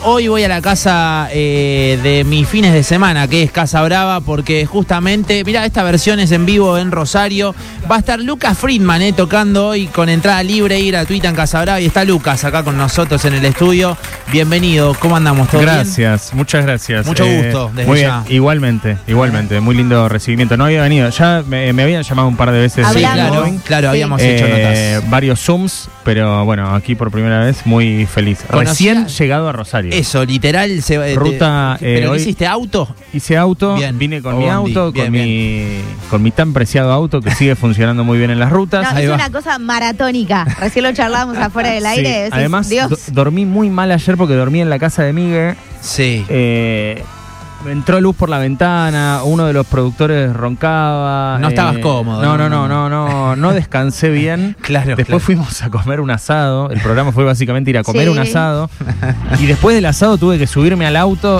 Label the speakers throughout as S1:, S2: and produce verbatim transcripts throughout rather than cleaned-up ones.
S1: hoy voy a la casa eh, de mis fines de semana, que es Casa Brava, porque justamente, mirá, esta versión es en vivo en Rosario. Va a estar Lucas Friedman eh, tocando hoy con entrada libre y gratuita en Casa Brava. Y está Lucas acá con nosotros en el estudio. Bienvenido, ¿cómo andamos? ¿Todo
S2: gracias,
S1: bien?
S2: Muchas gracias.
S1: Mucho gusto, desde
S2: muy
S1: ya.
S2: Bien, igualmente, igualmente, muy lindo recibimiento. No había venido, ya me, me habían llamado un par de veces.
S1: Sí, claro, claro,
S3: sí.
S1: habíamos
S2: eh,
S1: hecho notas.
S2: Varios Zooms, pero bueno, aquí por primera vez muy feliz.
S1: ¿Conocía?
S2: Recién llegado a Rosario.
S1: Eso, literal. Se,
S2: Ruta.
S1: Te, ¿Pero
S2: eh, hoy
S1: hiciste auto?
S2: Hice auto,
S1: Bien.
S2: vine con
S1: O
S2: mi
S1: bondi.
S2: auto,
S1: Bien,
S2: con,
S1: bien.
S2: Mi, con mi tan preciado auto que sigue funcionando muy bien en las rutas.
S3: No,
S1: Ahí
S3: es
S1: va.
S3: una cosa maratónica. Recién lo charlábamos afuera del aire.
S2: Sí,
S3: Decís,
S2: además,
S3: Dios.
S2: do- dormí muy mal ayer porque dormí en la casa de Miguel.
S1: Sí.
S2: Eh, entró luz por la ventana, uno de los productores roncaba.
S1: No estabas cómodo,
S2: No,
S1: ¿no?
S2: no, no, no, no, no descansé bien.
S1: Claro,
S2: Después
S1: claro.
S2: fuimos a comer un asado. El programa fue básicamente ir a comer
S3: Sí.
S2: un asado. Y después del asado tuve que subirme al auto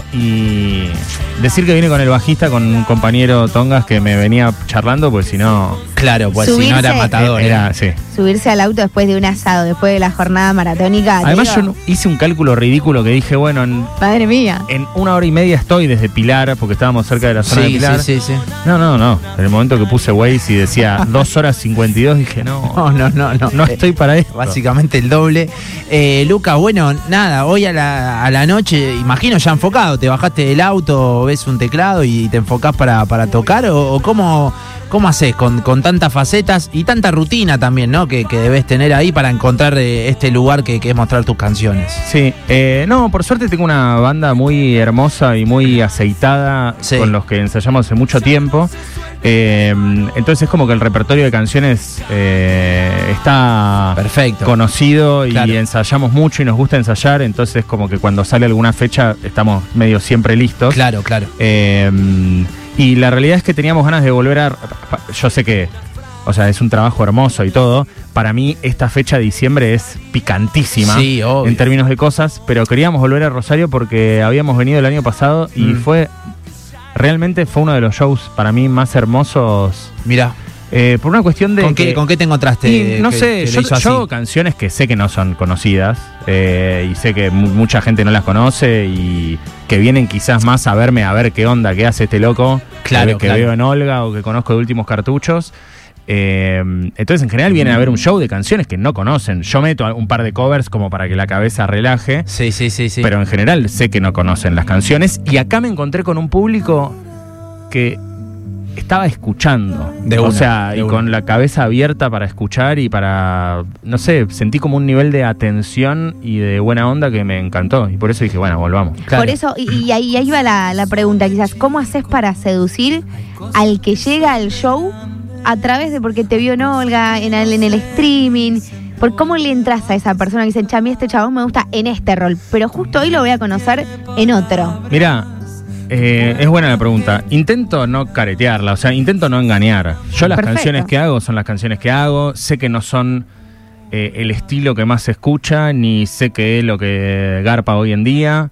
S2: y decir que vine con el bajista, con un compañero Tongas que me venía charlando, pues si no.
S1: Claro, pues si no
S3: Subirse.
S1: era matador. ¿eh?
S2: Era, sí.
S3: Subirse al auto después de un asado, después de la jornada maratónica.
S2: Además, yo
S3: digo,
S2: no- hice un cálculo ridículo que dije, bueno, en,
S3: Madre mía.
S2: en una hora y media estoy desde Pilar, porque estábamos cerca de la zona de
S1: Sí,
S2: Pilar.
S1: sí, sí, sí.
S2: No, no, no. En el momento que puse Waze y decía dos horas cincuenta y dos, dije, no,
S1: No, no, no, no.
S2: no estoy para esto.
S1: Básicamente el doble. Eh, Lucas, bueno, nada, hoy a la, a la noche, imagino ya enfocado, te bajaste del auto, ves un teclado y te enfocás para, para tocar, o, o cómo, cómo haces con, con tantas facetas y tanta rutina también, ¿no? Que, que debes tener ahí para encontrar eh, este lugar que, que es mostrar tus canciones.
S2: Sí, eh, no, por suerte tengo una banda muy hermosa y muy aceitada,
S1: Sí.
S2: con los que ensayamos hace mucho tiempo. Eh, entonces es como que el repertorio de canciones eh, está
S1: Perfecto.
S2: conocido y
S1: Claro.
S2: ensayamos mucho y nos gusta ensayar, entonces como que cuando sale alguna fecha estamos medio siempre listos.
S1: Claro, claro.
S2: Eh, y la realidad es que teníamos ganas de volver a... Yo sé que, o sea, es un trabajo hermoso y todo. Para mí esta fecha de diciembre es picantísima
S1: Sí, obvio.
S2: en términos de cosas, pero queríamos volver a Rosario porque habíamos venido el año pasado y
S1: Mm.
S2: fue... Realmente fue uno de los shows para mí más hermosos.
S1: Mirá,
S2: eh, por una cuestión de...
S1: ¿con
S2: que-
S1: qué, ¿con qué te encontraste?
S2: y no
S1: que-
S2: sé,
S1: que lo
S2: yo,
S1: hizo así?
S2: yo hago canciones que sé que no son conocidas eh, y sé que mu- mucha gente no las conoce y que vienen quizás más a verme a ver qué onda, qué hace este loco
S1: Claro,
S2: que, que
S1: claro.
S2: veo en Olga o que conozco de Últimos Cartuchos. Eh, entonces en general vienen a ver un show de canciones que no conocen. Yo meto un par de covers como para que la cabeza relaje,
S1: Sí, sí, sí, sí.
S2: pero en general sé que no conocen las canciones y acá me encontré con un público que estaba escuchando,
S1: De
S2: o
S1: una,
S2: sea,
S1: de
S2: y
S1: una.
S2: con la cabeza abierta para escuchar y para, no sé, sentí como un nivel de atención y de buena onda que me encantó y por eso dije, bueno, volvamos.
S1: Claro.
S3: Por eso, y, y ahí, ahí va la, la pregunta, quizás, ¿cómo haces para seducir al que llega al show a través de porque te vio en Olga, en el, en el streaming? ¿Por cómo le entras a esa persona que dice, chami, este chabón me gusta en este rol, pero justo hoy lo voy a conocer en otro?
S2: Mira, eh, es buena la pregunta. Intento no caretearla, o sea, intento no engañar. Yo las
S3: Perfecto.
S2: canciones que hago son las canciones que hago, sé que no son eh, el estilo que más se escucha, ni sé qué es lo que garpa hoy en día.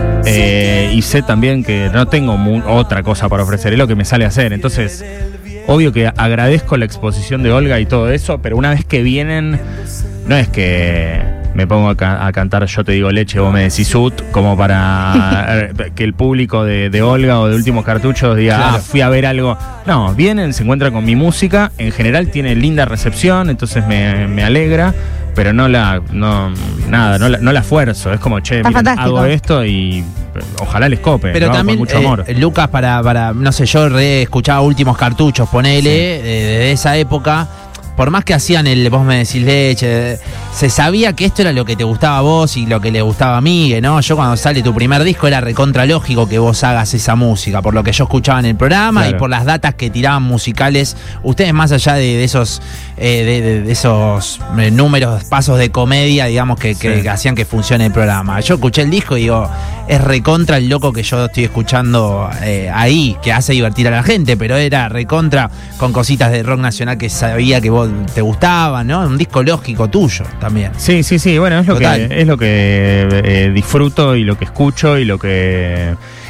S2: Eh, y sé también que no tengo mu- otra cosa para ofrecer, es lo que me sale a hacer. Entonces, obvio que agradezco la exposición de Olga y todo eso, pero una vez que vienen, no es que me pongo a, ca- a cantar Yo te digo leche, vos me decís ut, como para eh, que el público de, de Olga o de Últimos Cartuchos diga,
S1: Claro.
S2: ah, fui a ver algo. No, vienen, se encuentran con mi música, en general tiene linda recepción, entonces me, me alegra. Pero no la, no, nada, no la, no la esfuerzo. Es como, che,
S3: Está
S2: miren,
S3: fantástico.
S2: hago esto y eh, ojalá les cope.
S1: Pero
S2: lo hago
S1: también,
S2: con mucho
S1: eh,
S2: amor.
S1: Lucas, para, para, no sé, yo re escuchaba Últimos Cartuchos, ponele, eh, de esa época. Por más que hacían el vos me decís leche, se sabía que esto era lo que te gustaba a vos y lo que le gustaba a Miguel, ¿no? Yo cuando sale tu primer disco era recontra lógico que vos hagas esa música, por lo que yo escuchaba en el programa
S2: Claro.
S1: y por las datas que tiraban musicales. Ustedes, más allá de, de esos eh, de, de- de esos eh, números, pasos de comedia, digamos, que, que-
S2: Sí.
S1: que hacían que funcione el programa. Yo escuché el disco y digo, es recontra el loco que yo estoy escuchando eh, ahí, que hace divertir a la gente, pero era recontra con cositas de rock nacional que sabía que vos te gustaban, ¿no? Un disco lógico tuyo también.
S2: Sí, sí, sí, bueno, es lo
S1: Total.
S2: que es lo que eh, disfruto y lo que escucho y lo que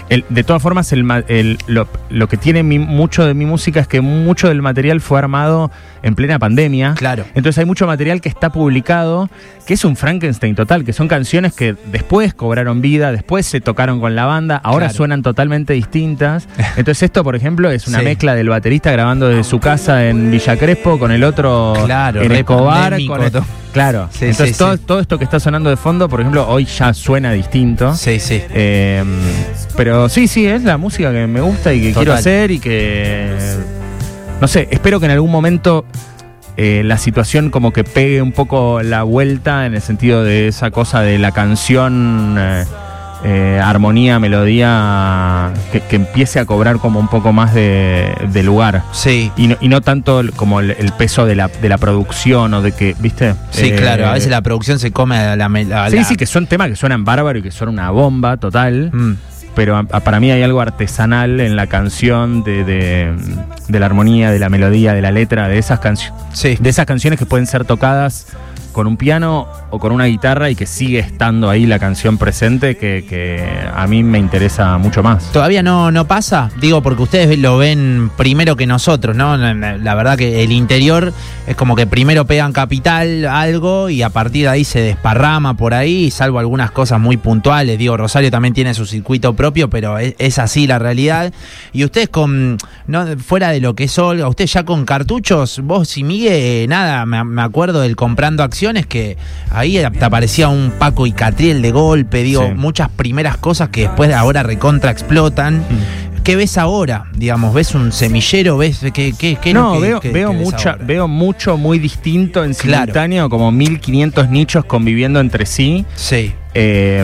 S2: El, de todas formas, el, el, lo, lo que tiene mi, mucho de mi música es que mucho del material fue armado en plena pandemia.
S1: Claro.
S2: Entonces hay mucho material que está publicado, que es un Frankenstein total, que son canciones que después cobraron vida, después se tocaron con la banda, ahora
S1: Claro.
S2: suenan totalmente distintas. Entonces esto, por ejemplo, es una
S1: Sí.
S2: mezcla del baterista grabando desde su casa en Villa Crespo con el otro
S1: Claro,
S2: en
S1: re
S2: Escobar.
S1: pandémico,
S2: Con el-
S1: todo.
S2: claro.
S1: Sí,
S2: Entonces
S1: sí,
S2: todo,
S1: sí.
S2: todo esto que está sonando de fondo, por ejemplo, hoy ya suena distinto.
S1: Sí, sí.
S2: Eh, pero sí, sí, es la música que me gusta y que
S1: Total.
S2: quiero hacer y que, no sé, espero que en algún momento eh, la situación como que pegue un poco la vuelta en el sentido de esa cosa de la canción, eh, eh, armonía, melodía, que, que empiece a cobrar como un poco más de, de lugar.
S1: Sí.
S2: Y no, y no tanto el- como el, el peso de la, de la producción o de que, ¿viste?
S1: Sí,
S2: Eh,
S1: claro. A veces la producción se come a la... mel- a
S2: Sí,
S1: la-
S2: sí, que son temas que suenan bárbaro y que son una bomba total.
S1: Mm.
S2: Pero a- a- para mí hay algo artesanal en la canción, de, de, de la armonía, de la melodía, de la letra, de esas canciones,
S1: Sí.
S2: de esas canciones que pueden ser tocadas con un piano o con una guitarra y que sigue estando ahí la canción presente, que, que a mí me interesa mucho más.
S1: ¿Todavía no, no pasa? Digo, porque ustedes lo ven primero que nosotros, ¿no? La verdad que el interior es como que primero pegan capital, algo, y a partir de ahí se desparrama por ahí, salvo algunas cosas muy puntuales. Digo, Rosario también tiene su circuito propio, pero es, es así la realidad. Y ustedes con, no, fuera de lo que es Olga, ustedes ya con cartuchos, vos y Miguel, nada, me, me acuerdo del Comprando Acciones, que ahí te aparecía un Paco y Catriel de golpe, digo,
S2: Sí.
S1: muchas primeras cosas que después ahora recontra explotan. ¿Qué ves ahora? Digamos, ¿ves un semillero? ¿Ves qué, qué, qué es lo
S2: No,
S1: que-
S2: veo,
S1: que-
S2: veo,
S1: que ves
S2: mucha,
S1: ahora?
S2: veo mucho muy distinto en
S1: Claro.
S2: simultáneo, como mil quinientos nichos conviviendo entre sí.
S1: Sí,
S2: Eh,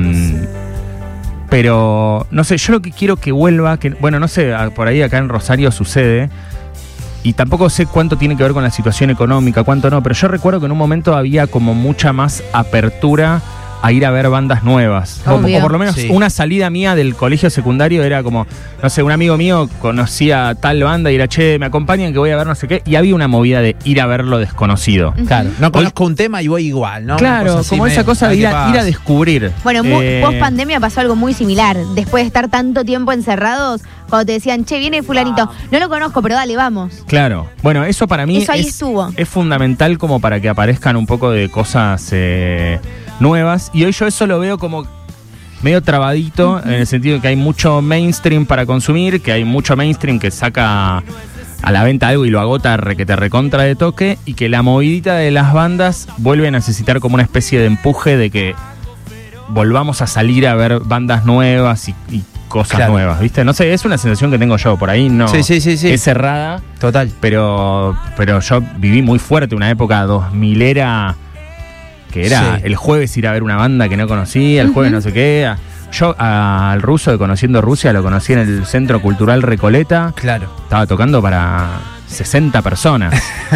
S2: pero, no sé, yo lo que quiero que vuelva, que bueno, no sé, a- por ahí acá en Rosario sucede, y tampoco sé cuánto tiene que ver con la situación económica, cuánto no, pero yo recuerdo que en un momento había como mucha más apertura a ir a ver bandas nuevas. O,
S3: Obvio.
S2: o por lo menos
S1: Sí.
S2: una salida mía del colegio secundario era como, no sé, un amigo mío conocía tal banda y era, che, me acompañan que voy a ver no sé qué, y había una movida de ir a ver lo desconocido.
S1: claro. No conozco un tema y voy igual, ¿no? Una
S2: Claro,
S1: cosa así
S2: como esa
S1: medio,
S2: cosa de
S1: ay,
S2: ir
S1: ¿qué
S2: a, ir a
S1: pasa?
S2: descubrir.
S3: Bueno, mu-
S2: Eh,
S3: post pandemia pasó algo muy similar. Después de estar tanto tiempo encerrados, cuando te decían, che, viene fulanito, no lo conozco, pero dale, vamos.
S2: Claro, bueno, eso para mí
S3: Eso ahí
S2: es,
S3: estuvo.
S2: es fundamental como para que aparezcan un poco de cosas eh, nuevas. Y hoy yo eso lo veo como medio trabadito, en el sentido de que hay mucho mainstream para consumir, que hay mucho mainstream que saca a la venta algo y lo agota re que te recontra de toque, y que la movidita de las bandas vuelve a necesitar como una especie de empuje de que volvamos a salir a ver bandas nuevas y, y cosas
S1: Claro.
S2: nuevas, ¿viste? No sé, es una sensación que tengo yo, por ahí no
S1: Sí, sí, sí, sí.
S2: es cerrada.
S1: Total.
S2: Pero, pero yo viví muy fuerte una época dos milera que era
S1: Sí.
S2: el jueves ir a ver una banda que no conocía, el jueves no sé qué. Yo a- al ruso de Conociendo Rusia lo conocí en el Centro Cultural Recoleta.
S1: Claro.
S2: Estaba tocando para sesenta personas.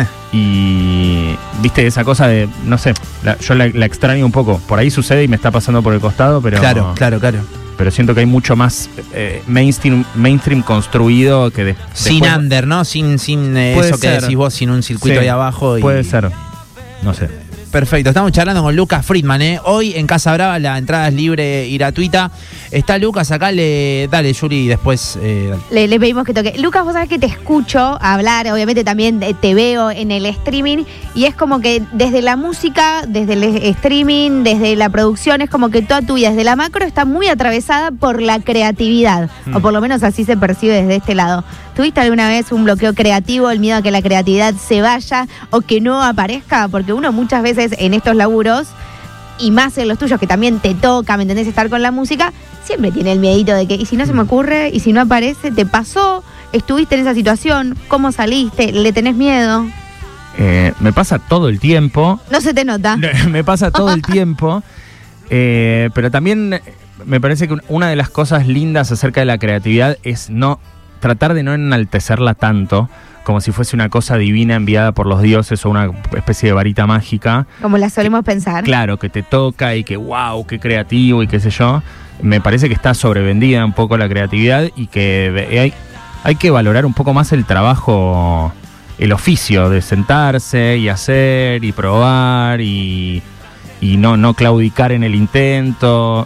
S2: Y viste esa cosa de, no sé, la- yo la, la extraño un poco. Por ahí sucede y me está pasando por el costado, pero
S1: Claro, claro, claro.
S2: pero siento que hay mucho más eh, mainstream, mainstream construido que de,
S1: Sin
S2: después-
S1: under, ¿no? Sin, sin eh,
S2: Puede
S1: eso que
S2: ser.
S1: decís vos, sin un circuito
S2: Sí,
S1: ahí abajo. Y...
S2: Puede ser. No sé.
S1: Perfecto, estamos charlando con Lucas Friedman, ¿eh? Hoy en Casa Brava la entrada es libre y gratuita. Está Lucas acá, le... dale, Yuri, y después... eh, dale.
S3: Le, le pedimos que toque. Lucas, vos sabés que te escucho hablar, obviamente también eh, te veo en el streaming, y es como que desde la música, desde el streaming, desde la producción, es como que toda tu vida, desde la macro, está muy atravesada por la creatividad,
S2: Mm.
S3: o por lo menos así se percibe desde este lado. ¿Tuviste alguna vez un bloqueo creativo, el miedo a que la creatividad se vaya o que no aparezca? Porque uno muchas veces en estos laburos, y más en los tuyos que también te toca, ¿me entendés?, estar con la música, siempre tiene el miedito de que, ¿y si no se me ocurre? ¿Y si no aparece? ¿Te pasó? ¿Estuviste en esa situación? ¿Cómo saliste? ¿Le tenés miedo?
S2: Eh, me pasa todo el tiempo.
S3: No se te nota.
S2: Me pasa todo el tiempo. Eh, pero también me parece que una de las cosas lindas acerca de la creatividad es no tratar de no enaltecerla tanto, como si fuese una cosa divina enviada por los dioses o una especie de varita mágica.
S3: Como la solemos pensar.
S2: Claro, que te toca y que wow, qué creativo y qué sé yo. Me parece que está sobrevendida un poco la creatividad y que hay, hay que valorar un poco más el trabajo, el oficio de sentarse y hacer y probar y, y no, no claudicar en el intento.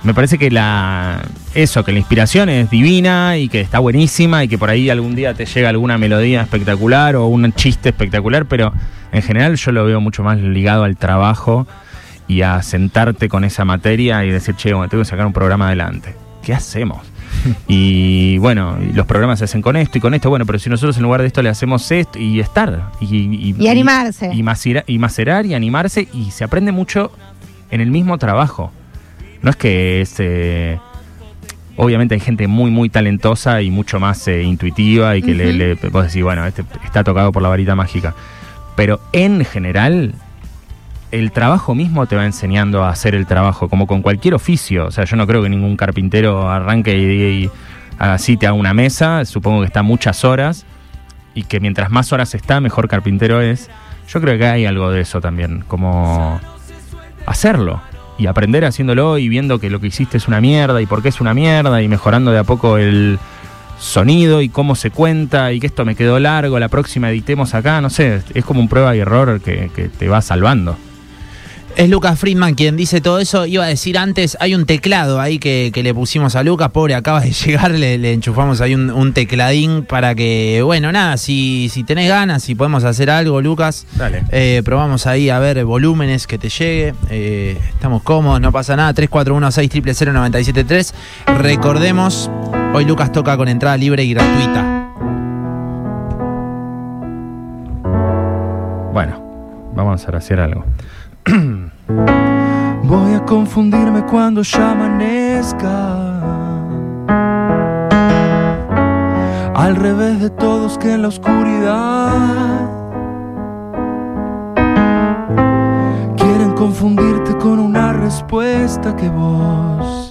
S2: me parece que la eso, que la inspiración es divina y que está buenísima y que por ahí algún día te llega alguna melodía espectacular o un chiste espectacular, pero en general yo lo veo mucho más ligado al trabajo y a sentarte con esa materia y decir, che, bueno, tengo que sacar un programa adelante. ¿Qué hacemos? Y bueno, los programas se hacen con esto y con esto, bueno, pero si nosotros en lugar de esto le hacemos esto y estar y, y,
S3: y animarse
S2: y, y, macera, y macerar y animarse, y se aprende mucho en el mismo trabajo. No es que es eh, obviamente hay gente muy muy talentosa y mucho más eh, intuitiva y que uh-huh. le, le vos decís, bueno, este está tocado por la varita mágica, pero en general el trabajo mismo te va enseñando a hacer el trabajo, como con cualquier oficio. O sea, yo no creo que ningún carpintero arranque y, y así te haga una mesa. Supongo que está muchas horas y que mientras más horas está, mejor carpintero es. Yo creo que hay algo de eso también, como hacerlo y aprender haciéndolo y viendo que lo que hiciste es una mierda y por qué es una mierda y mejorando de a poco el sonido y cómo se cuenta y que esto me quedó largo, la próxima editemos acá, no sé, es como un prueba y error que, que te va salvando.
S1: Es Lucas Friedman quien dice todo eso. Iba a decir antes, hay un teclado ahí que, que le pusimos a Lucas, pobre, acaba de llegar, le, le enchufamos ahí un, un tecladín para que, bueno, nada, si, si tenés ganas, si podemos hacer algo, Lucas,
S2: dale.
S1: Eh, probamos ahí a ver volúmenes que te llegue, eh, estamos cómodos, no pasa nada. Tres cuatro uno seis cero cero cero nueve siete tres. Recordemos, hoy Lucas toca con entrada libre y gratuita.
S2: Bueno, vamos a hacer algo.
S4: Voy a confundirme cuando ya amanezca, al revés de todos que en la oscuridad quieren confundirte con una respuesta que vos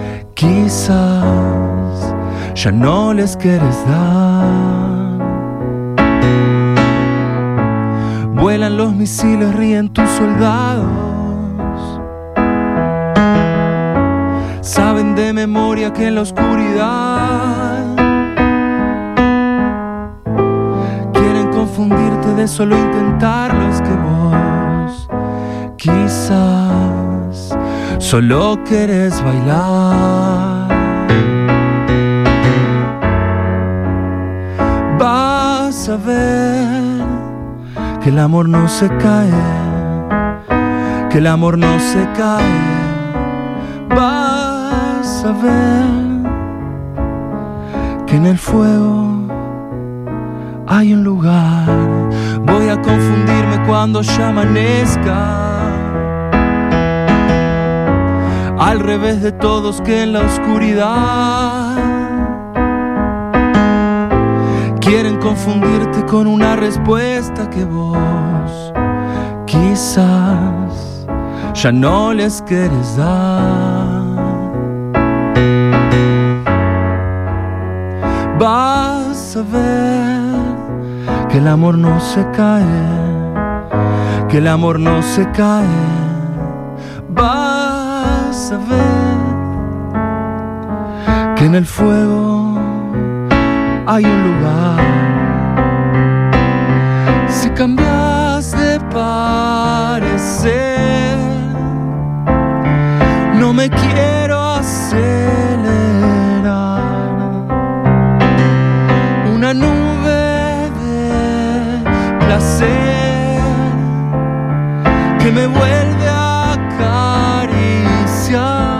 S4: quizás ya no les quieres dar. Vuelan los misiles, ríen tus soldados, saben de memoria que en la oscuridad quieren confundirte de solo intentarlo. Es que vos quizás solo querés bailar. Vas a ver que el amor no se cae, que el amor no se cae. Vas a ver que en el fuego hay un lugar. Voy a confundirme cuando ya amanezca, al revés de todos que en la oscuridad quieren confundirte con una respuesta que vos quizás ya no les quieres dar. Vas a ver que el amor no se cae, que el amor no se cae. Vas a ver que en el fuego hay un lugar. Si cambias de parecer, no me quiero acelerar. Una nube de placer que me vuelve a acariciar.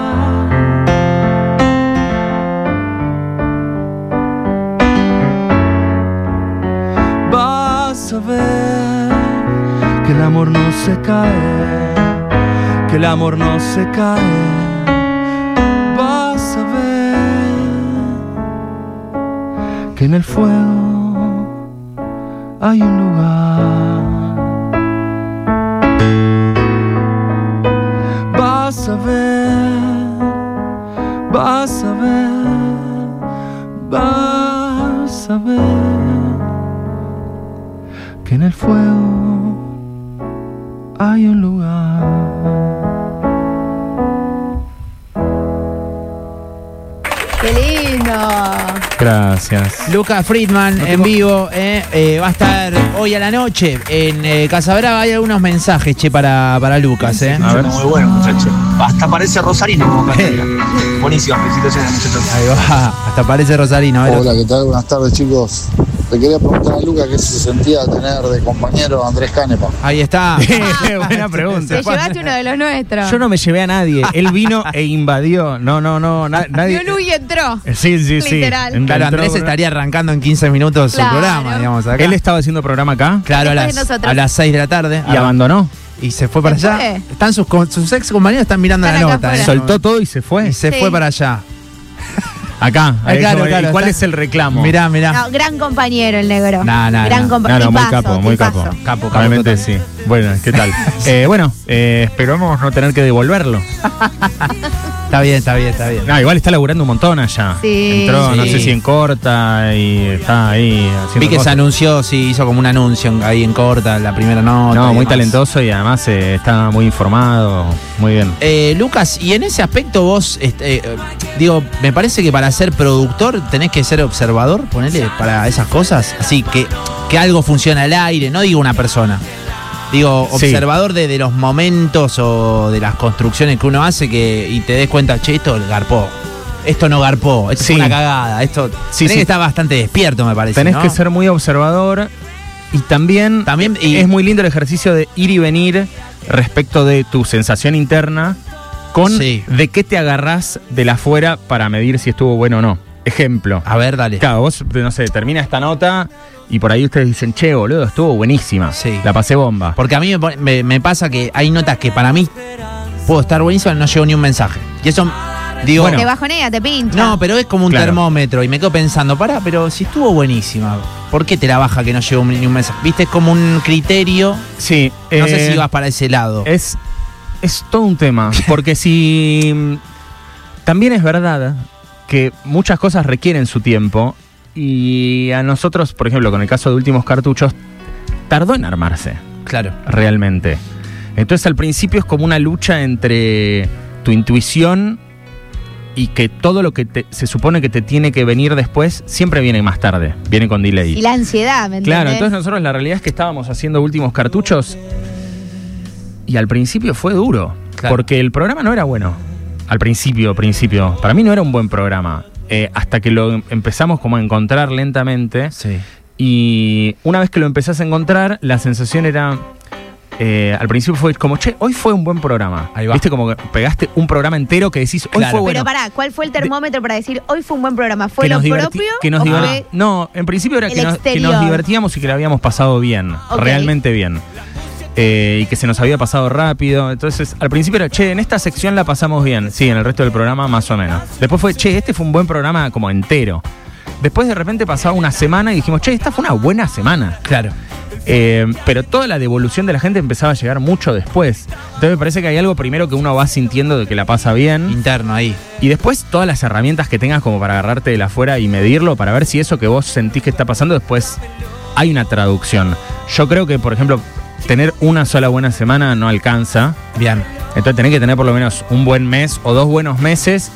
S4: Vas a ver que el amor no se cae, que el amor no se cae. Vas a ver que en el fuego hay un lugar. Vas a ver, vas a ver, vas a ver que en el fuego hay un lugar.
S3: ¡Qué lindo!
S2: Gracias.
S1: Lucas Friedman en vivo, eh, eh, va a estar hoy a la noche en eh, Casa Brava. Hay algunos mensajes, che, para, para Lucas, eh.
S2: A ver.
S5: Muy bueno, muchacho. Hasta parece rosarino como cantera. Buenísimas, felicitaciones, muchachos.
S1: Ahí va, hasta parece Rosarino. A ver.
S6: Hola, ¿qué tal? Buenas tardes, chicos. Le quería preguntar a Luca qué se sentía tener de compañero a Andrés Canepa.
S1: Ahí está.
S2: Buena pregunta.
S3: Te llevaste uno de los nuestros.
S2: Yo no me llevé a nadie. Él vino e invadió. No, no, no. na- nadie.
S3: Vio Lu y entró.
S2: Sí, sí, sí.
S3: Literal.
S2: Entró,
S1: Claro, Andrés
S2: pero-
S1: estaría arrancando en quince minutos
S3: Claro.
S1: su programa, digamos, acá.
S2: Él estaba haciendo programa acá
S1: Claro, a
S3: Después
S1: las,
S3: de nosotros.
S1: a las seis de la tarde.
S2: y abandonó.
S1: Y se fue para
S3: ¿Se
S1: allá.
S3: fue?
S1: Están sus, con- sus ex compañeros están mirando
S3: Están
S1: la
S3: acá
S1: nota.
S3: afuera.
S1: eh.
S2: Soltó todo y se fue.
S1: Y se
S3: Sí.
S1: fue para allá.
S2: Acá.
S1: Ah,
S2: ahí
S1: claro,
S2: como-
S1: claro,
S2: ¿Y cuál
S1: está-
S2: es el reclamo?
S1: Mirá, mirá.
S3: No, gran compañero el negro.
S1: No, no,
S3: gran
S1: no.
S3: compañero.
S2: No, no, muy capo, muy capo.
S1: Capo, capo
S2: Realmente
S1: total.
S2: sí. Bueno, ¿qué tal? eh, bueno, eh, esperamos no tener que devolverlo.
S1: Está bien, está bien, está bien.
S2: No, igual está laburando un montón allá.
S3: Sí.
S2: Entró, no
S1: Sí.
S2: sé si en corta y está ahí haciendo
S1: Vi que se
S2: cosas.
S1: anunció, sí, hizo como un anuncio en- ahí en corta, la primera nota.
S2: No,
S1: y
S2: muy
S1: demás.
S2: talentoso y además eh, está muy informado. Muy bien.
S1: Eh, Lucas, y en ese aspecto vos, este, eh, digo, me parece que para ser productor tenés que ser observador, ponele, para esas cosas. Así que, que algo funciona al aire, no digo una persona. Digo,
S2: Sí.
S1: observador de, de los momentos o de las construcciones que uno hace que, y te des cuenta, che, esto garpó. Esto no garpó, esto
S2: Sí.
S1: es una cagada. Esto
S2: Sí,
S1: tenés
S2: sí.
S1: que estar bastante despierto, me parece.
S2: Tenés
S1: ¿no?
S2: que ser muy observador y también,
S1: También, y-
S2: es muy lindo el ejercicio de ir y venir respecto de tu sensación interna con
S1: Sí.
S2: de qué te agarrás de la afuera para medir si estuvo bueno o no. Ejemplo.
S1: A ver, dale.
S2: Claro, vos, no sé, termina esta nota y por ahí ustedes dicen, che, boludo, estuvo buenísima.
S1: Sí.
S2: La pasé bomba.
S1: Porque a mí me, pone- me- me pasa que hay notas que para mí puedo estar buenísimo y no llegó ni un mensaje. Y eso, digo,
S2: Bueno.
S3: Te bajonea, te pincha.
S1: no, pero es como un
S2: Claro.
S1: termómetro y me quedo pensando, pará, pero si estuvo buenísima, ¿por qué te la baja que no llegó ni un mensaje? Viste, es como un criterio,
S2: Sí.
S1: no sé
S2: eh,
S1: si vas para ese lado.
S2: Es, es todo un tema, porque si también es verdad que muchas cosas requieren su tiempo y a nosotros, por ejemplo, con el caso de Últimos Cartuchos, tardó en armarse,
S1: Claro.
S2: realmente. Entonces al principio es como una lucha entre tu intuición y que todo lo que te- se supone que te tiene que venir después siempre viene más tarde, viene con delay.
S3: Y la ansiedad, ¿me
S2: Claro,
S3: entendés?
S2: entonces nosotros la realidad es que estábamos haciendo Últimos Cartuchos y al principio fue duro,
S1: Claro.
S2: porque el programa no era bueno. Al principio, principio. Para mí no era un buen programa. Eh, hasta que lo empezamos como a encontrar lentamente.
S1: Sí.
S2: Y una vez que lo empezás a encontrar, la sensación era... eh, al principio fue como, che, hoy fue un buen programa.
S1: Ahí va.
S2: Viste, como que pegaste un programa entero que decís, hoy
S1: Claro.
S2: fue bueno.
S3: Pero pará, ¿cuál fue el termómetro para decir hoy fue un buen programa? ¿Fue
S2: que
S3: lo
S2: nos diverti-
S3: propio
S2: que nos
S3: o
S2: diver-
S3: fue
S2: No, en principio era
S3: el
S2: que nos, que
S3: exterior?
S2: nos divertíamos y que la habíamos pasado bien,
S3: Ok.
S2: realmente bien. Eh, y que se nos había pasado rápido. Entonces, al principio era, che, en esta sección la pasamos bien. Sí, en el resto del programa más o menos. Después fue, che, este fue un buen programa como entero. Después de repente pasaba una semana y dijimos, che, esta fue una buena semana.
S1: Claro.
S2: Eh, pero toda la devolución de la gente empezaba a llegar mucho después. Entonces me parece que hay algo primero que uno va sintiendo de que la pasa bien.
S1: Interno ahí.
S2: Y después todas las herramientas que tengas como para agarrarte de la afuera y medirlo, para ver si eso que vos sentís que está pasando, después hay una traducción. Yo creo que, por ejemplo, tener una sola buena semana no alcanza.
S1: Bien.
S2: Entonces tenés que tener por lo menos un buen mes o dos buenos meses.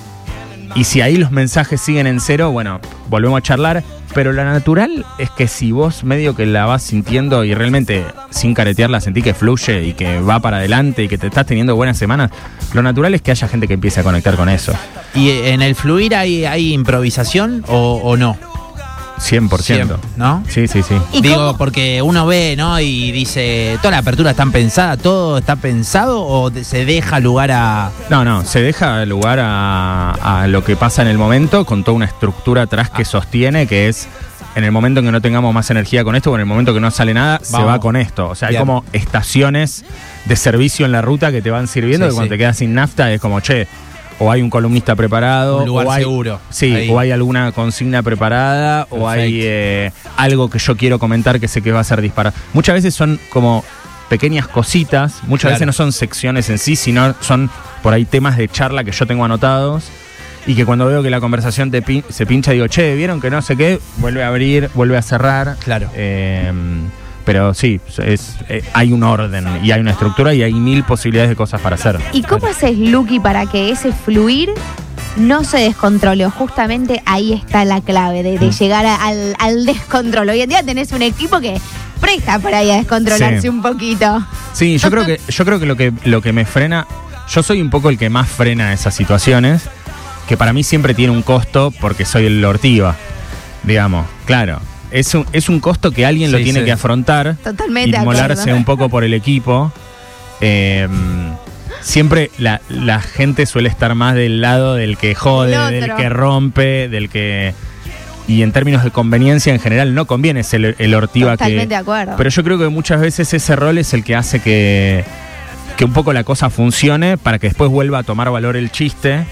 S2: Y si ahí los mensajes siguen en cero, bueno, volvemos a charlar. Pero lo natural es que si vos medio que la vas sintiendo y realmente sin caretearla sentí que fluye y que va para adelante y que te estás teniendo buenas semanas, lo natural es que haya gente que empiece a conectar con eso.
S1: ¿Y en el fluir hay, hay improvisación o, o no?
S2: cien por ciento.
S1: Siempre, ¿no?
S2: Sí, sí, sí.
S3: ¿Y
S1: Digo,
S3: cómo?
S1: porque uno ve, ¿no? Y dice, ¿toda la apertura está pensada? ¿Todo está pensado o de- se deja lugar a...?
S2: No, no, se deja lugar a, a lo que pasa en el momento con toda una estructura atrás que sostiene, que es en el momento en que no tengamos más energía con esto o en el momento que no sale nada, se
S1: Vamos.
S2: va con esto. O sea, hay
S1: Bien.
S2: como estaciones de servicio en la ruta que te van sirviendo,
S1: Sí,
S2: que cuando
S1: sí.
S2: te quedas sin nafta es como, che, o hay un columnista preparado,
S1: Un lugar
S2: o hay,
S1: seguro.
S2: Sí,
S1: Ahí.
S2: o hay alguna consigna preparada, o hay
S1: Perfecto.
S2: eh, algo que yo quiero comentar que sé que va a ser disparado. Muchas veces son como pequeñas cositas, muchas
S1: Claro.
S2: veces no son secciones en sí, sino son por ahí temas de charla que yo tengo anotados y que cuando veo que la conversación te pin- se pincha digo, che, ¿vieron que no sé qué? Vuelve a abrir, vuelve a cerrar.
S1: Claro.
S2: Eh, pero sí, es, eh, hay un orden y hay una estructura y hay mil posibilidades de cosas para hacer.
S3: ¿Y cómo haces, Luqui, para que ese fluir no se descontrole. Justamente ahí está la clave de, de
S2: Mm.
S3: llegar a- al, al descontrol. Hoy en día tenés un equipo que presta para ahí a descontrolarse
S2: Sí.
S3: un poquito.
S2: Sí, yo creo que, yo creo que lo que lo que me frena, yo soy un poco el que más frena esas situaciones, que para mí siempre tiene un costo porque soy el Ortiva, digamos, claro. Es un, es un costo que alguien lo
S1: Sí,
S2: tiene
S1: sí.
S2: que afrontar,
S3: Totalmente de
S2: inmolarse
S3: acuerdo.
S2: un poco por el equipo. Eh, siempre la, la gente suele estar más del lado del que jode,
S3: El
S2: del
S3: otro.
S2: que rompe, del que... Y en términos de conveniencia en general no conviene ser el, el Ortiva que...
S3: Totalmente de acuerdo.
S2: Pero yo creo que muchas veces ese rol es el que hace que, que un poco la cosa funcione para que después vuelva a tomar valor el chiste.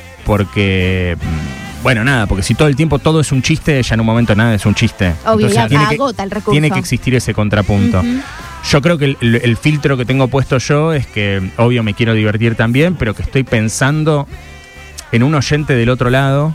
S2: Porque, mm, bueno, nada, porque si todo el tiempo todo es un chiste, ya en un momento nada es un chiste.
S3: Obvio, ya
S2: tiene que,
S3: agota el recurso.
S2: tiene que existir ese contrapunto.
S3: Ujú.
S2: Yo creo que el, el- el filtro que tengo puesto yo es que, obvio, me quiero divertir también, pero que estoy pensando en un oyente del otro lado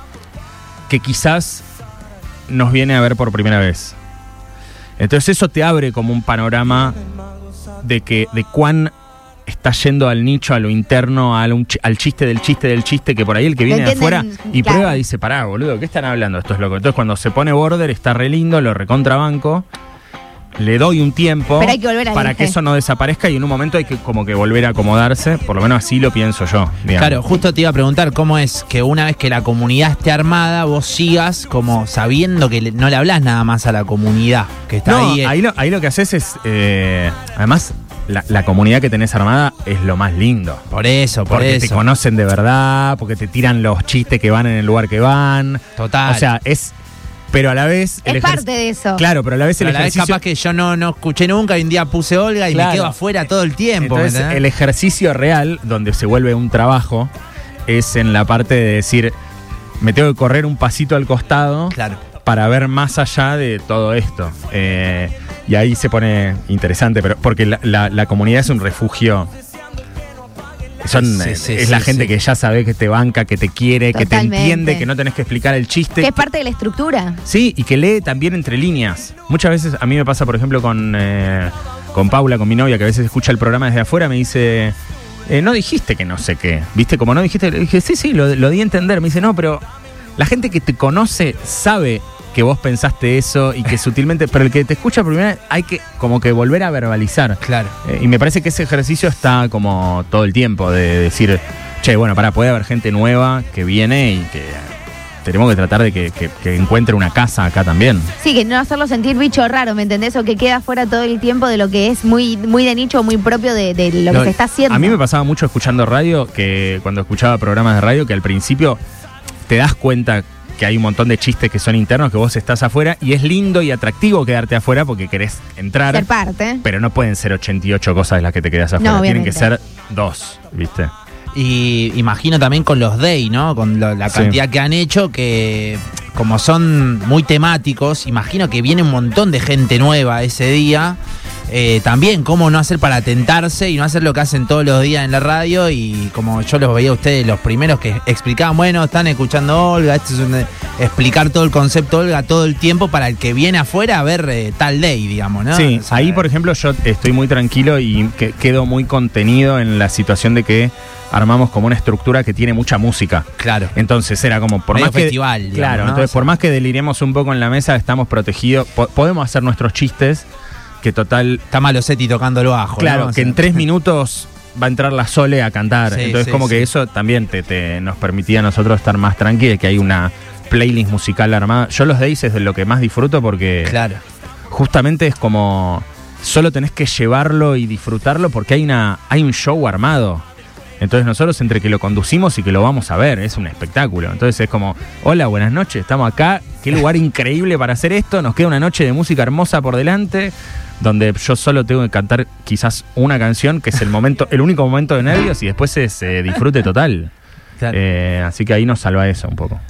S2: que quizás nos viene a ver por primera vez. Entonces eso te abre como un panorama de que de cuán está yendo al nicho, a lo interno, a un chi- al chiste del chiste del chiste, que por ahí el que viene de afuera
S3: entienden,
S2: y
S3: claro.
S2: prueba dice, pará, boludo, ¿qué están hablando estos locos? Entonces cuando se pone border está re lindo, lo recontrabanco, le doy un tiempo
S3: Pero hay que volver al
S2: para
S3: eje.
S2: que eso no desaparezca y en un momento hay que como que volver a acomodarse, por lo menos así lo pienso yo, digamos.
S1: Claro, justo te iba a preguntar cómo es que una vez que la comunidad esté armada, vos sigas como sabiendo que le- no le hablás nada más a la comunidad, que está
S2: No,
S1: ahí. eh,
S2: ahí, lo, ahí lo que haces es, eh, además, la, la comunidad que tenés armada es lo más lindo.
S1: Por eso, por
S2: Porque te
S1: eso.
S2: conocen de verdad, porque te tiran los chistes que van en el lugar que van.
S1: Total.
S2: O sea, es... Pero a la vez... el
S3: Es
S2: ejer-
S3: parte de eso.
S2: Claro, pero a la vez
S1: Pero
S2: el
S1: a la vez
S2: ejercicio...
S1: capaz que yo no, no escuché nunca y un día puse Olga y
S2: Claro.
S1: me quedo afuera todo el tiempo. ¿me
S2: Entonces,
S1: entendés?
S2: el ejercicio real, donde se vuelve un trabajo, es en la parte de decir, me tengo que correr un pasito al costado
S1: Claro.
S2: para ver más allá de todo esto. Eh, y ahí se pone interesante, pero porque la, la- la comunidad es un refugio. Son,
S1: Sí,
S2: eh,
S1: sí,
S2: es
S1: sí,
S2: la gente
S1: sí.
S2: que ya sabe que te banca, que te quiere, que te
S3: Totalmente.
S2: entiende, que no tenés que explicar el chiste.
S3: Que es parte de la estructura.
S2: Sí, y que lee también entre líneas. Muchas veces, a mí me pasa, por ejemplo, con, eh, con Paula, con mi novia, que a veces escucha el programa desde afuera, me dice, eh, no dijiste que no sé qué. ¿Viste? Como no dijiste, le dije, sí, sí, lo, lo di a entender. Me dice, no, pero la gente que te conoce sabe que vos pensaste eso y que sutilmente, pero el que te escucha por primera vez hay que como que volver a verbalizar.
S1: Claro.
S2: Eh, y me parece que ese ejercicio está como todo el tiempo de decir, che, bueno, pará, puede haber gente nueva que viene y que tenemos que tratar de que, que- que encuentre una casa acá también.
S3: Sí, que no hacerlo sentir bicho raro, ¿me entendés? O que queda fuera todo el tiempo de lo que es muy, muy de nicho, muy propio de, de lo que
S2: No,
S3: se está haciendo.
S2: A mí me pasaba mucho escuchando radio, que cuando escuchaba programas de radio, que al principio te das cuenta que hay un montón de chistes que son internos, que vos estás afuera, y es lindo y atractivo quedarte afuera porque querés entrar.
S3: Ser parte.
S2: Pero no pueden ser ochenta y ocho cosas de las que te quedas afuera.
S3: No,
S2: Tienen que
S3: obviamente.
S2: ser dos, ¿viste?
S1: Y imagino también con los Day, ¿no? Con lo- la
S2: Sí.
S1: cantidad que han hecho, que como son muy temáticos, imagino que viene un montón de gente nueva ese día. Eh, también, cómo no hacer para tentarse y no hacer lo que hacen todos los días en la radio. Y como yo los veía a ustedes, los primeros que explicaban, bueno, están escuchando a Olga, esto es un- explicar todo el concepto Olga todo el tiempo para el que viene afuera a ver eh, tal Day, digamos, ¿no?
S2: Sí,
S1: O sea,
S2: ahí por ejemplo yo estoy muy tranquilo y que- quedo muy contenido en la situación de que armamos como una estructura que tiene mucha música.
S1: Claro.
S2: Entonces era como por
S1: Medio
S2: más que
S1: festival, digamos,
S2: claro,
S1: ¿no?
S2: entonces
S1: O sea,
S2: por más que deliremos un poco en la mesa, estamos protegidos, po- podemos hacer nuestros chistes que total,
S1: Está Malosetti tocando el bajo,
S2: claro,
S1: ¿no? O
S2: que
S1: sea,
S2: en tres minutos va a entrar la Sole a cantar.
S1: Sí,
S2: Entonces
S1: sí,
S2: como que
S1: sí.
S2: eso también te, te- nos permitía a nosotros estar más tranquilos, que hay una playlist musical armada. Yo los Days es de lo que más disfruto porque
S1: Claro.
S2: justamente es como solo tenés que llevarlo y disfrutarlo porque hay una hay un show armado. Entonces nosotros entre que lo conducimos y que lo vamos a ver, es un espectáculo. Entonces es como, hola, buenas noches, estamos acá, qué lugar increíble para hacer esto, nos queda una noche de música hermosa por delante, donde yo solo tengo que cantar quizás una canción, que es el momento, el único momento de nervios, y después es eh, disfrute total.
S1: Claro.
S2: Eh, así que ahí nos salva eso un poco.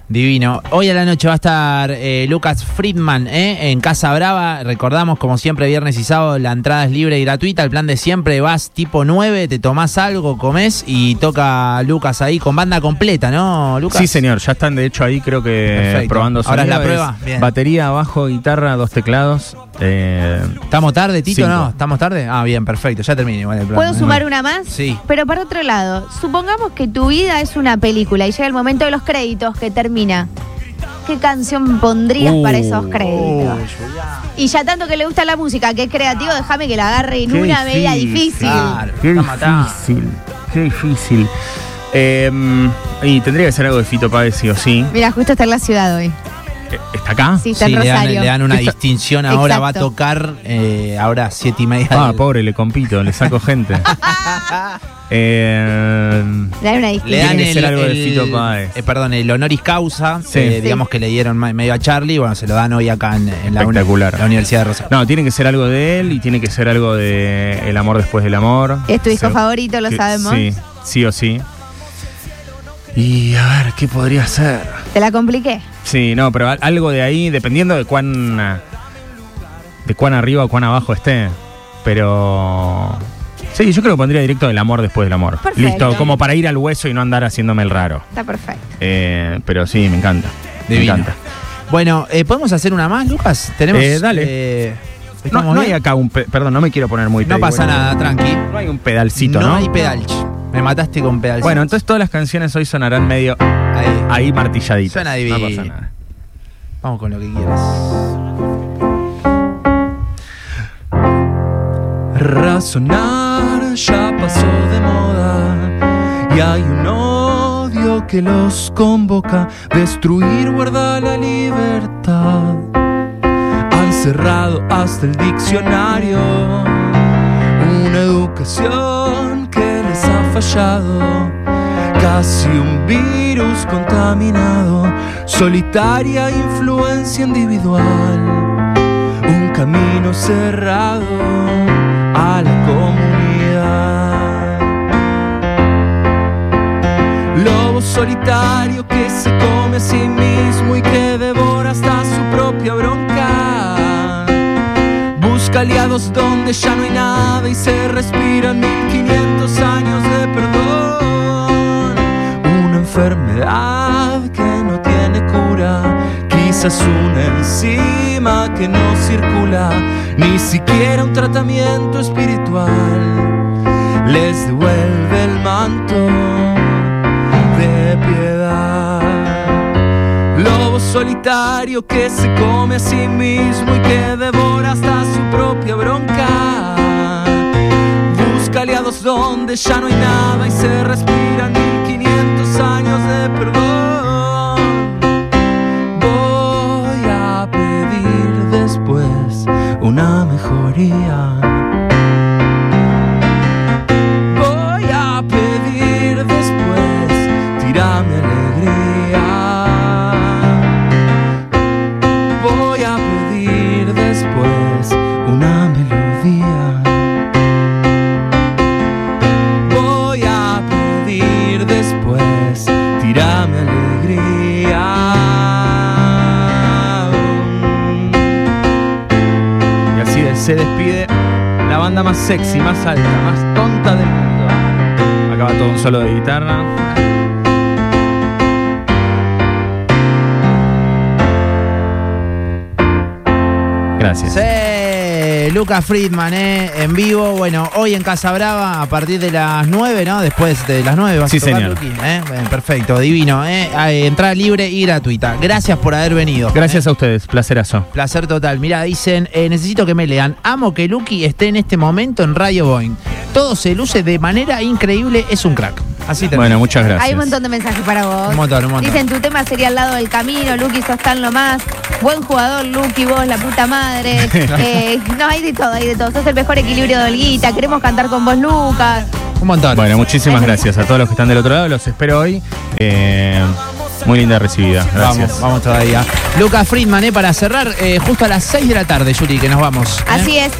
S1: Divino. Hoy a la noche va a estar eh, Lucas Friedman ¿eh? en Casa Brava. Recordamos, como siempre, viernes y sábado, la entrada es libre y gratuita. El plan de siempre, vas tipo nueve, te tomás algo, comés y toca Lucas ahí con banda completa, ¿no, Lucas?
S2: Sí, señor. Ya están, de hecho, ahí creo que
S1: Perfecto.
S2: probando sonido.
S1: Ahora es la prueba. Bien.
S2: Batería, bajo, guitarra, dos teclados. Eh,
S1: ¿Estamos tarde, Tito?
S2: Cinco.
S1: ¿No? ¿Estamos tarde? Ah, bien, perfecto. Ya terminé igual el programa.
S3: ¿Puedo sumar una más?
S1: Sí.
S3: Pero para otro lado, supongamos que tu vida es una película y llega el momento de los créditos que termina. ¿Qué canción pondrías
S2: Uh,
S3: para esos créditos?
S1: Oh,
S3: Y ya tanto que le gusta la música, que es creativo, déjame que la agarre en
S2: Qué
S3: una medida
S2: difícil.
S3: difícil.
S1: Claro,
S2: Qué
S1: está matado.
S2: difícil, qué difícil. Eh, y tendría que ser algo de Fito Páez, sí o sí.
S3: Mira, justo está en la ciudad hoy.
S2: Eh, ¿Está acá?
S3: Sí, está
S1: Sí,
S3: en
S1: le dan,
S3: Rosario.
S1: le dan una distinción ahora, va a
S3: Exacto.
S1: tocar eh, ahora siete y media.
S2: Ah,
S1: del-
S2: pobre, le compito, le saco gente. eh,
S3: Le dan una
S1: Le
S3: distinción.
S1: dan
S2: Tiene que
S1: el,
S2: ser algo de
S1: el-
S2: Fito Páez.
S1: eh, perdón, el honoris causa,
S2: Sí.
S1: eh,
S2: Sí.
S1: digamos que le dieron ma- medio a Charlie, bueno, se lo dan hoy acá en, en la, uni-
S2: Espectacular.
S1: la Universidad de Rosario.
S2: no, tiene que ser algo de él y tiene que ser algo de El amor después del amor.
S3: Es tu disco
S2: Se-
S3: favorito, lo
S2: que-
S3: sabemos.
S2: Sí, sí o sí. Y a ver, ¿qué podría ser?
S3: Te la compliqué.
S2: Sí, no, pero al- algo de ahí, dependiendo de cuán de cuán arriba o cuán abajo esté. Pero sí, yo creo que pondría directo El amor después del amor.
S3: Perfecto.
S2: Listo, como para ir al hueso y no andar haciéndome el raro.
S3: Está perfecto.
S2: Eh, pero sí, me encanta.
S1: Divino.
S2: Me encanta.
S1: Bueno, eh, ¿podemos hacer una más, Lucas? Tenemos.
S2: Eh, dale.
S1: eh,
S2: No,
S1: ¿estamos
S2: no hay
S1: bien?
S2: acá un pe- perdón, no me quiero poner muy
S1: No pasa
S2: pedigüeño.
S1: nada, tranqui.
S2: No hay un pedalcito, ¿no?
S1: No hay pedal. Me mataste con pedal.
S2: Bueno, entonces todas las canciones hoy sonarán medio
S1: ahí.
S2: ahí martilladitas.
S1: Suena
S2: No
S1: divino.
S2: pasa nada.
S1: Vamos con lo que quieras.
S4: Razonar ya pasó de moda y hay un odio que los convoca. Destruir guarda la libertad. Han cerrado hasta el diccionario. Una educación que les ha fallado. Casi un virus contaminado. Solitaria influencia individual. Un camino cerrado a la comunidad. Lobo solitario que se come a sí mismo y que devora hasta su propia bronca. Busca aliados donde ya no hay nada y se respiran mil quinientos años de perdón. Una enfermedad que no tiene cura, quizás una enzima que no circula, ni siquiera un tratamiento espiritual les devuelve el manto de piedad. Lobo solitario que se come a sí mismo y que devora hasta su propia bronca. Busca aliados donde ya no hay nada y se respiran mil quinientos años de perdón. Voy a pedir después una mejoría. Voy a pedir después, tírame alegría. Voy a pedir después una melodía. Voy a pedir después, tírame alegría.
S2: Y así de- se despide la banda más sexy, más alta, más tonta del mundo. Acaba todo un solo de guitarra. Gracias.
S1: Sí, Lucas Friedman, eh, en vivo. Bueno, hoy en Casa Brava a partir de las nueve, ¿no? Después de las nueve vas
S2: Sí,
S1: a tocar,
S2: señor.
S1: Luqui, ¿eh? Bueno, perfecto, divino. ¿eh? Eh, entrada libre y gratuita. Gracias por haber venido.
S2: Gracias a ustedes, placerazo.
S1: Placer total. Mirá, dicen, eh, necesito que me lean. Amo que Luqui esté en este momento en Radio Boeing. Todo se luce de manera increíble, es un crack. Así te
S2: Bueno, muchas gracias.
S3: Hay un montón de mensajes para vos.
S1: Un montón, un montón.
S3: Dicen, tu tema sería al lado del camino, Luqui, sos tan lo más. Buen jugador, Luqui, vos, la puta madre. Eh, no, hay de todo, hay de todo. Sos el mejor equilibrio de Olguita. Queremos cantar con vos, Lucas.
S1: Un montón.
S2: Bueno, muchísimas gracias a todos los que están del otro lado. Los espero hoy. Eh, muy linda recibida. Gracias.
S1: Vamos, vamos todavía. Lucas Friedman, eh, para cerrar, eh, justo a las seis de la tarde, Yuri, que nos vamos. ¿eh?
S3: Así es.